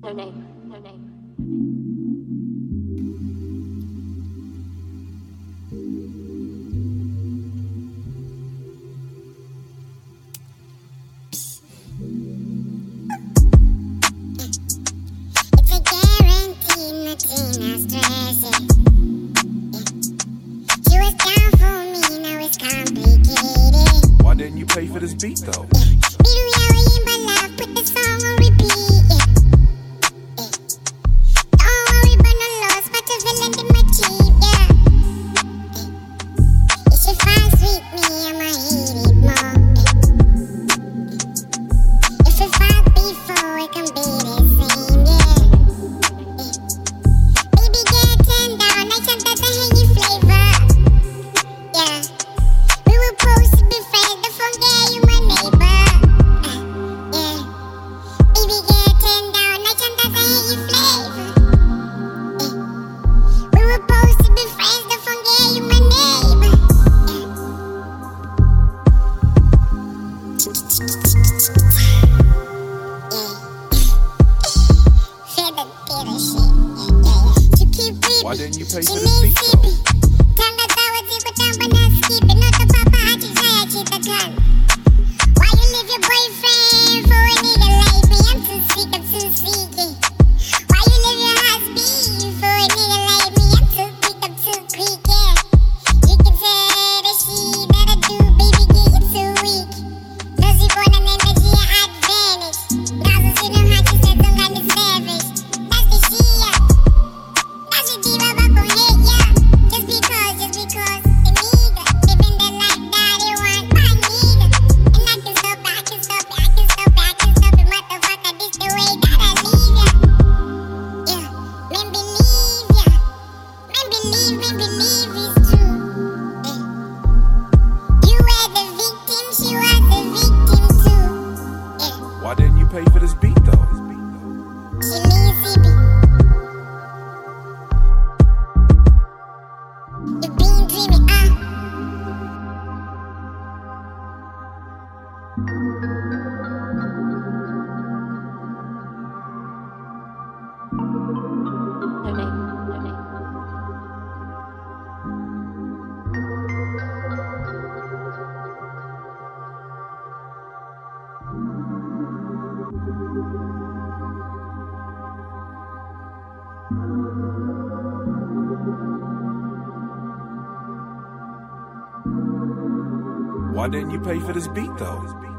no name, no name. It's a guarantee, nothing I stress it. You was down for me, now it's complicated. Why didn't you pay for this beat though? Put the song on repeat. Don't worry about no loss, but the villain in my team, yeah. If she finds sweet me, I'ma hate it more. If we fight before, it can be the same, yeah. Baby, get 10 down, I can't that the hangy flavor, yeah. We were supposed to be friends, don't forget you my neighbor. Baby, get 10 down, I can't that the hangy flavor. We were supposed to be friends, don't forget you my neighbor. Feel the bitter shit, yeah. You keep reading. Why didn't you pay for this beat though? Why you leave your boyfriend for a nigga like me? I'm too sick, I'm too sick, yeah. Why you leave your husband for a nigga like me? I'm too quick, I'm too quick, yeah. You can tell the shit that I do, baby, get you too weak. Does he want an energy and advantage? Now you know how she said some kind of savage. That's the shit, yeah. That's the diva back on hate, yeah. Just because the nigga living the life that they want, my nigga. And I can stop it, I can stop it, I can stop it, I can stop it, motherfucker, this the way that I live, yeah. Yeah, man believe, yeah. Man believe it's true, yeah. You were the victim, she was the victim too, yeah. Why didn't you pay for this beat though? She lazy, bitch. You been dreaming, No name, no name. Why didn't you pay for this beat though?